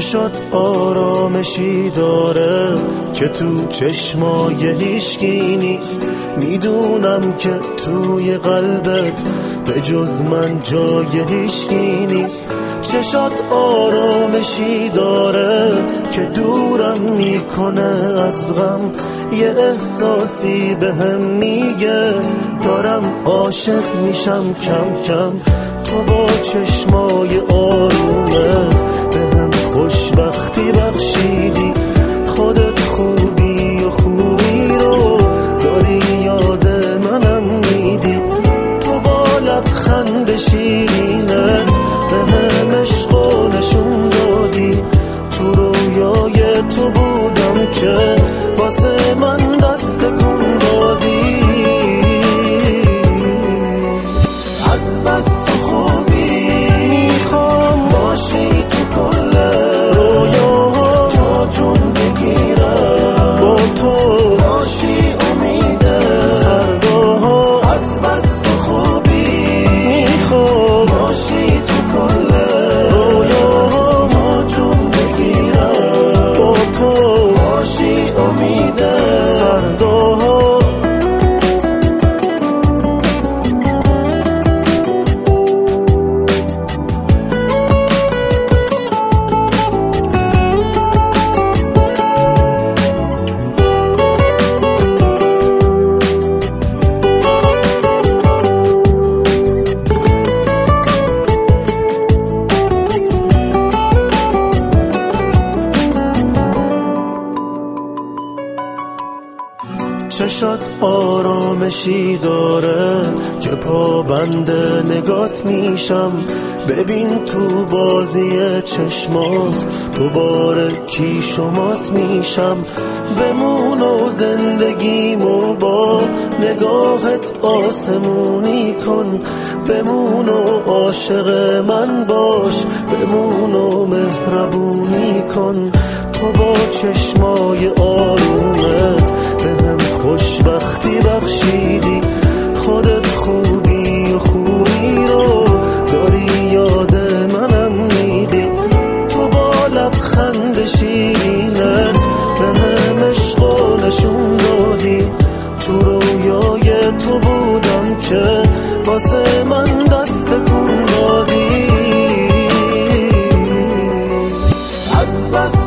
چشات آرامشی داره که تو چشمای هیچکی نیست. میدونم که توی قلبت به جز من جای هیچکی نیست. چشات آرامشی داره که دورم میکنه از غم. یه احساسی بهم میگه دارم عاشق میشم کم کم. تو با چشمای آرومت بهم خوشبختی بخشیدی. خودت خوبی و خوبی رو داری یاد منم میدی. تو با لبخند شیرینت بهم عشقو نشون دادی. تو رویای تو بودم که واسه من دست کن دادی. از بس تو خوبی میخوام باشی تو کل رویاها. تو جون بگیرم با تو باشی امید فرداها. از بس تو خوبی میخوام باشی تو کل رویاها. تو جون بگیرم با تو باشی امید فرداها. چشات آرامشی داره که پابند نگات میشم. ببین تو بازی چشمات دوباره کی شمات میشم. بمون و زندگیمو با نگاهت آسمونی کن. بمون و عاشق من باش. بمون و مهربونی کن. تو با چشمای آرومت بهم خوشبختی بخشیدی. خودت خوبی و خوبی رو داری یاد منم میدی. تو با لبخند شیرینت بهم عشقو نشون دادی. تو رویای تو بودم که واسه من دست کن دادی. از بس